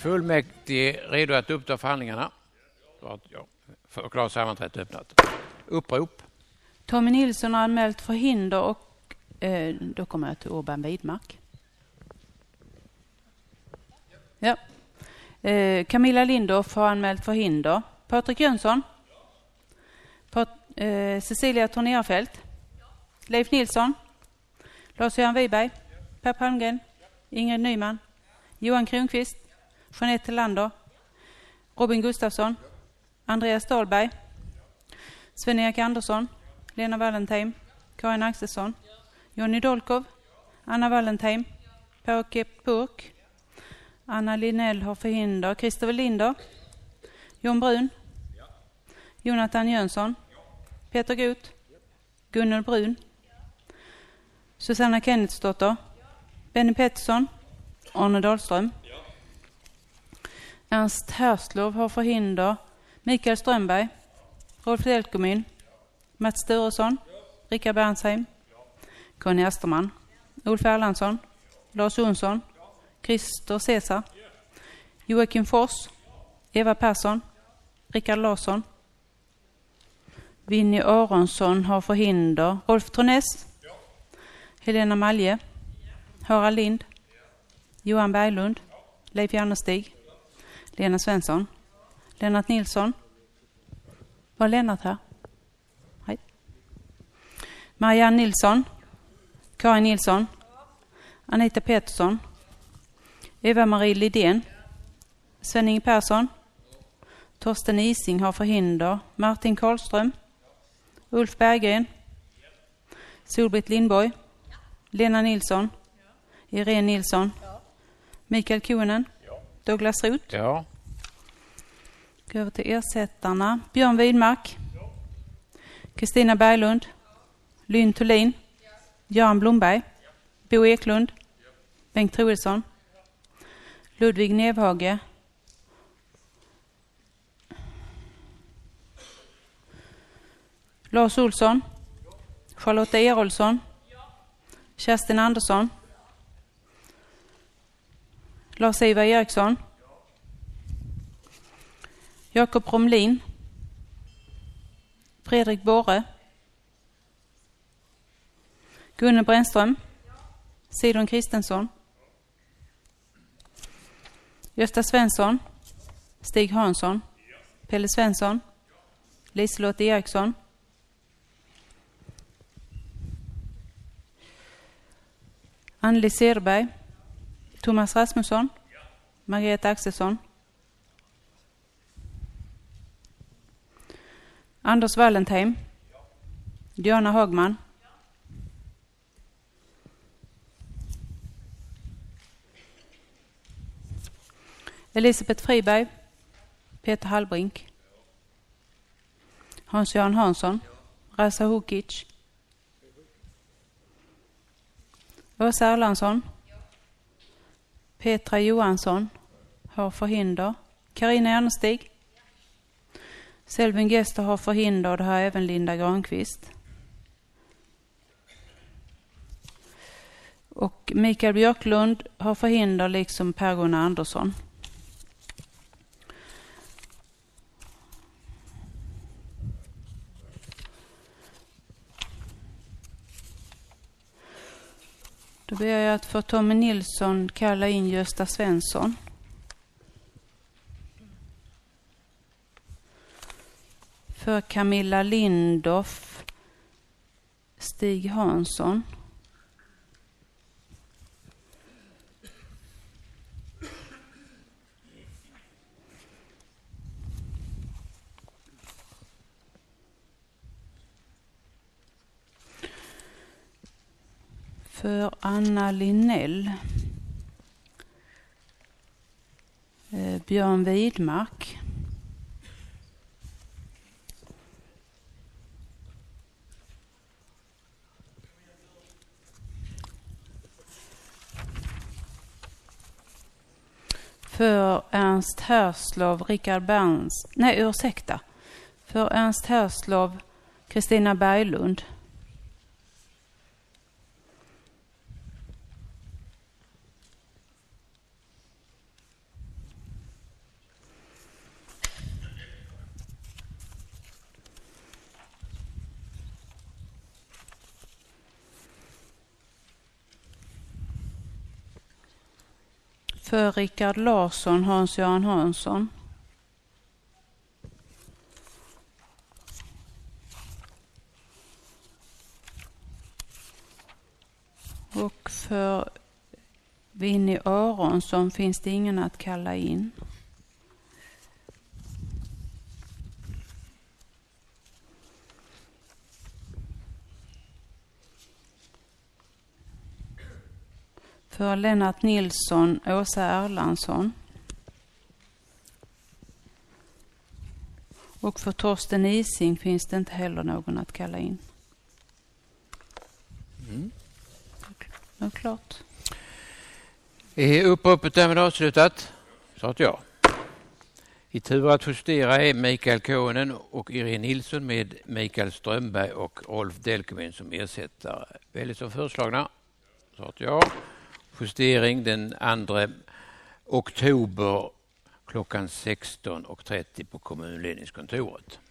Fullmäktige redo att uppta förhandlingarna. Ja, förklara sammanträdet öppnat. Upprop. Tommy Nilsson har anmält förhinder och då kommer jag till Urban Widmark. Ja. Camilla Lindorff har anmält förhinder. Patrik Jönsson. Cecilia Tornerfelt. Leif Nilsson. Lars-Göran Wiberg. Per Palmgren. Ingrid Nyman. Johan Kronqvist. Jeanette Lander. Robin Gustafsson. Andreas Dahlberg. Sven-Erik Andersson. Lena Wallentheim. Karin Axelsson. Jonny Dolkov. Anna Wallentheim. Per-Åke Burk. Anna Linell har förhinder. Christopher Linder. Jon Brun. Jonathan Jönsson. Peter Goth. Gunnel Brun. Susanna Kennetsdotter. Benny Pettersson. Arne Dahlström. Ernst Herslov har förhinder. Mikael Strömberg. Rolf Delkomyn. Mats Sturesson. Rickard Bernsheim. Conny Asterman. Ulf Erlandsson. Lars Jonsson. Christer Cesar. Joakim Fors. Eva Persson. Rickard Larsson. Vinnie Aronsson har förhinder. Rolf Troness. Helena Malje. Harald Lind. Johan Berglund. Leif Jannestig. Lena Svensson. Lennart Nilsson. Var Lennart här? Hej. Marianne Nilsson. Karin Nilsson. Anita Pettersson. Eva-Marie Lidén. Sven-Inge Persson. Torsten Ising har förhinder. Martin Karlström. Ulf Berggren. Solbritt Lindborg. Lena Nilsson. Irene Nilsson. Mikael Konen. Douglas Roth. Ja. Gå över till ersättarna. Björn Widmark. Kristina Berglund. Lynn Thulin. Göran Blomberg. Bo Eklund. Bengt Troelsson. Ludvig Nevhage. Lars Olsson. Charlotta Erolsson. Kerstin Andersson. Lars-Ivar Eriksson. Jakob Romlin. Fredrik Borre. Gunnar Brännström. Sidon Kristensson. Gösta Svensson. Stig Hansson. Pelle Svensson. Liselott Eriksson. Anneli Cederberg. Thomas Rasmusson. Margareta Axelsson. Anders Wallentheim. Diana Hagman. Elisabeth Friberg. Peter Hallbrink. Hans-Göran Hansson. Rasa Hukic. Åsa Erlandsson. Petra Johansson har förhinder. Carina Ernestig. Selvin Gester har förhinder. Det har även Linda Granqvist. Och Mikael Björklund har förhinder liksom Per-Gunnar Andersson. Då ber jag att för Tommy Nilsson kalla in Gösta Svensson. För Camilla Lindorff, Stig Hansson. För Anna Linell. Björn Widmark. För Ernst Herslov, Rickard Berns. Nej, ursäkta. För Ernst Herslov, Kristina Berglund. För Rickard Larsson, Hans-Göran Hansson. Och för Vinnie Aronsson finns det ingen att kalla in. För Lennart Nilsson, Åsa Erlandsson. Och för Torsten Ising finns det inte heller någon att kalla in. Det är klart. Är uppropet därmed avslutat? Så att ja. I tur att justera är Mikael Konen och Irene Nilsson med Mikael Strömberg och Rolf Delkemin som ersättare. Väldigt som föreslagna. Så att ja. Justering den 2 oktober klockan 16:30 på kommunledningskontoret.